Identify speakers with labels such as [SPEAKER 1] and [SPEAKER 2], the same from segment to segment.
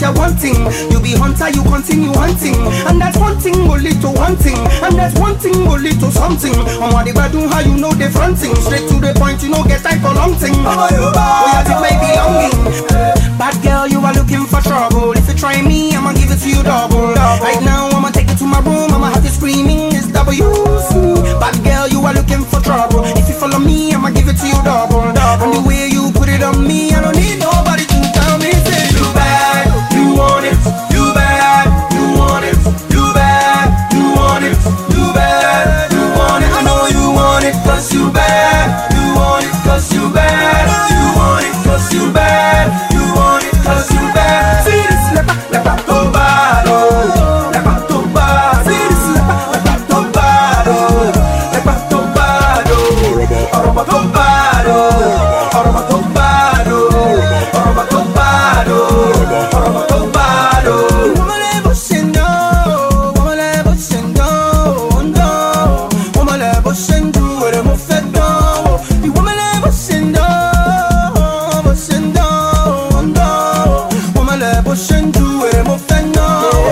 [SPEAKER 1] you're wanting. You be hunter, you continue hunting. And that's one thing will lead to one thing. And that's one thing will lead to something. And what they do, how you know they fronting. Straight to the point, you know, get time for long thing. Oh, yeah, it may be longing. Bad girl, you are looking for trouble. If you try me, I'ma give it to you double. Right now, I'ma take it to my room. I'ma have you screaming, it's WC. Bad girl, you are looking for trouble. If you follow me, I'ma give it to you double. And the way you put it on me, I don't need nobody to tell me. Say you bad, you want it. You bad, you want it. You bad, you want it. You bad, you want it. I know you want it 'cause you bad. You want it 'cause you bad. You want it 'cause you bad. You want it 'cause you bad. See this lepa to bad, oh. Lepa to bad. See this lepa to bad, oh. Lepa to bad, oh. Aroma to bad, oh. Aroma to bad, oh. Aroma to bad, oh. Aroma to bad, oh. Woman ever say no. Woman ever say no, no. Woman ever say do what I'm fed no. The woman ever say no, ever say no, no. Woman ever say do what I'm fed no.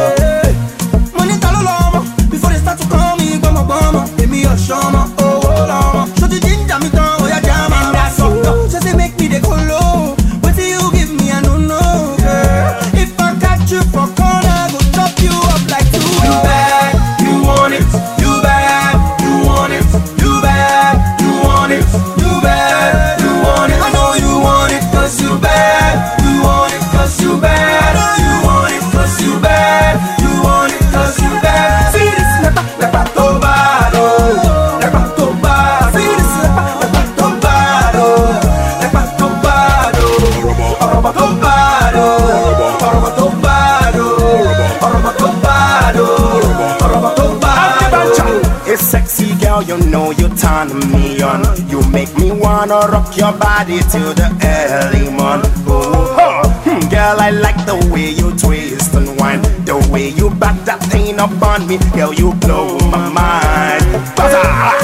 [SPEAKER 1] Money talo lama before they start to call me bama bama. Give me a shama, oh lama. So the ginger me down, oh yeah jama. And that's all. Just they make me the colo. What do you give me? I don't know, girl. If I catch you for corner, go chop you up like two. You bad, you want it. You bad, you want it. You bad, you want it. You bad, you want it. I know you want it 'cause you bad. You want it 'cause you bad. You want it 'cause you bad. You want it 'cause you bad. See this lepa to bad, oh. Lepa to bad. See this lepa to bad, oh. Lepa to bad, oh. Aroma to bad, oh. Aroma to bad, oh. Aroma to bad, oh. Aroma to bad, oh.
[SPEAKER 2] It's sexy girl, you know you turn me on. You make me wanna rock your body till the early morning. Girl, I like the way you twist and wind. The way you back that thing up on me, girl, you blow my mind.